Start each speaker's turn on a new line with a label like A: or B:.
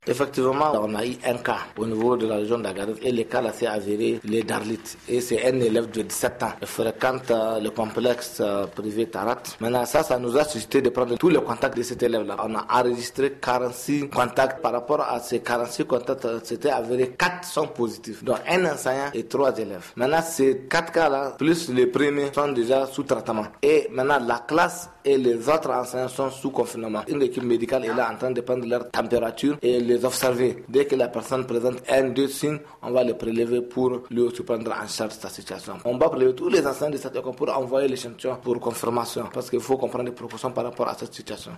A: Effectivement, on a eu un cas au niveau de la région d'Agadez et le cas là s'est avéré, il est d'Arlit et c'est un élève de 17 ans. Il fréquente le complexe privé Tarat. Maintenant, ça nous a suscité de prendre tous les contacts de cet élève-là. On a enregistré 46 contacts. Par rapport à ces 46 contacts, c'était avéré 4 sont positifs, donc un enseignant et 3 élèves. Maintenant, ces 4 cas-là, plus les premiers, sont déjà sous traitement. Et maintenant, la classe et les autres enseignants sont sous confinement. Une équipe médicale est là en train de prendre leur température et les observer. Dès que la personne présente un, deux signes, on va les prélever pour lui aussi prendre en charge sa situation. On va prélever tous les enseignants de cette école pour envoyer l'échantillon pour confirmation parce qu'il faut comprendre les précautions par rapport à cette situation.